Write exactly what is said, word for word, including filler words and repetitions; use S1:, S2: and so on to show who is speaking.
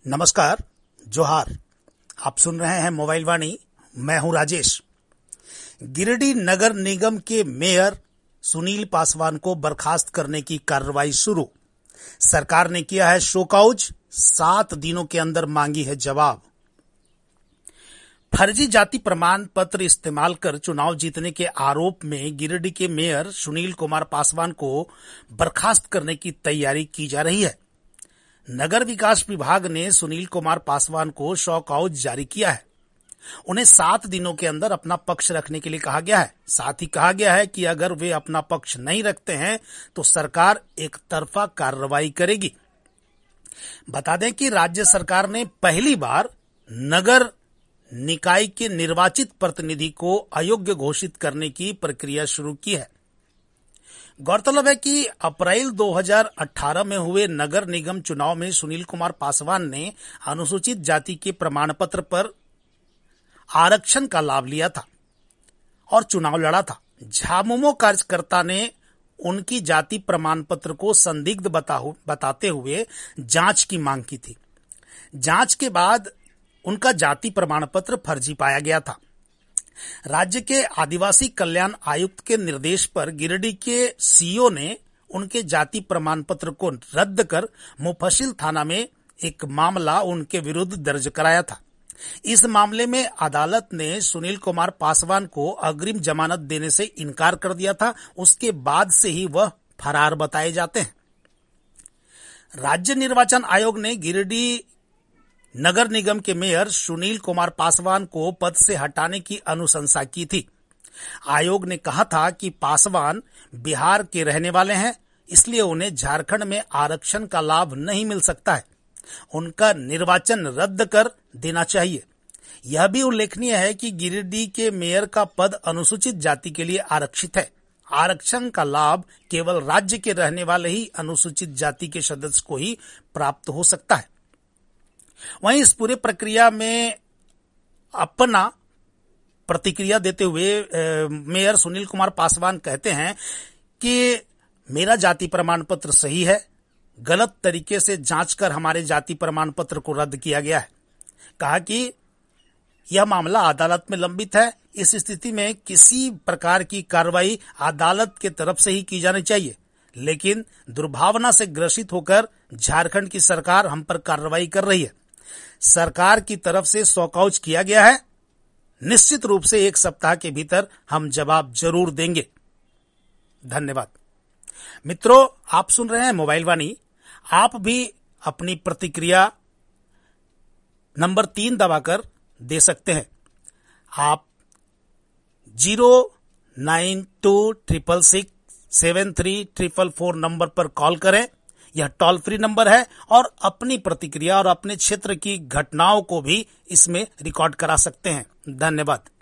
S1: नमस्कार, जोहार। आप सुन रहे हैं मोबाइल वाणी। मैं हूं राजेश। गिरिडीह नगर निगम के मेयर सुनील पासवान को बर्खास्त करने की कार्रवाई शुरू। सरकार ने किया है शोकॉज, सात दिनों के अंदर मांगी है जवाब। फर्जी जाति प्रमाण पत्र इस्तेमाल कर चुनाव जीतने के आरोप में गिरिडीह के मेयर सुनील कुमार पासवान को बर्खास्त करने की तैयारी की जा रही है। नगर विकास विभाग ने सुनील कुमार पासवान को शोकॉज जारी किया है। उन्हें सात दिनों के अंदर अपना पक्ष रखने के लिए कहा गया है। साथ ही कहा गया है कि अगर वे अपना पक्ष नहीं रखते हैं तो सरकार एक तरफा कार्रवाई करेगी। बता दें कि राज्य सरकार ने पहली बार नगर निकाय के निर्वाचित प्रतिनिधि को अयोग्य घोषित करने की प्रक्रिया शुरू की है। गौरतलब है कि अप्रैल दो हज़ार अठारह में हुए नगर निगम चुनाव में सुनील कुमार पासवान ने अनुसूचित जाति के प्रमाण पत्र पर आरक्षण का लाभ लिया था और चुनाव लड़ा था। झामुमो कार्यकर्ता ने उनकी जाति प्रमाण पत्र को संदिग्ध बताते हुए जांच की मांग की थी। जांच के बाद उनका जाति प्रमाण पत्र फर्जी पाया गया था। राज्य के आदिवासी कल्याण आयुक्त के निर्देश पर गिरिडीह के सीईओ ने उनके जाति प्रमाण पत्र को रद्द कर मुफस्सिल थाना में एक मामला उनके विरुद्ध दर्ज कराया था। इस मामले में अदालत ने सुनील कुमार पासवान को अग्रिम जमानत देने से इनकार कर दिया था। उसके बाद से ही वह फरार बताए जाते हैं। राज्य निर्वाचन आयोग ने गिरिडीह नगर निगम के मेयर सुनील कुमार पासवान को पद से हटाने की अनुशंसा की थी। आयोग ने कहा था कि पासवान बिहार के रहने वाले हैं, इसलिए उन्हें झारखंड में आरक्षण का लाभ नहीं मिल सकता है। उनका निर्वाचन रद्द कर देना चाहिए। यह भी उल्लेखनीय है कि गिरिडीह के मेयर का पद अनुसूचित जाति के लिए आरक्षित है। आरक्षण का लाभ केवल राज्य के रहने वाले ही अनुसूचित जाति के सदस्य को ही प्राप्त हो सकता है। वहीं इस पूरे प्रक्रिया में अपना प्रतिक्रिया देते हुए मेयर सुनील कुमार पासवान कहते हैं कि मेरा जाति प्रमाण पत्र सही है, गलत तरीके से जांच कर हमारे जाति प्रमाण पत्र को रद्द किया गया है। कहा कि यह मामला अदालत में लंबित है। इस स्थिति में किसी प्रकार की कार्रवाई अदालत के तरफ से ही की जानी चाहिए, लेकिन दुर्भावना से ग्रसित होकर झारखंड की सरकार हम पर कार्रवाई कर रही है। सरकार की तरफ से शोकॉज किया गया है। निश्चित रूप से एक सप्ताह के भीतर हम जवाब जरूर देंगे। धन्यवाद। मित्रों, आप सुन रहे हैं मोबाइल वाणी। आप भी अपनी प्रतिक्रिया नंबर तीन दबाकर दे सकते हैं। आप zero nine two triple six seven three triple four number पर कॉल करें। यह टोल फ्री नंबर है और अपनी प्रतिक्रिया और अपने क्षेत्र की घटनाओं को भी इसमें रिकॉर्ड करा सकते हैं। धन्यवाद।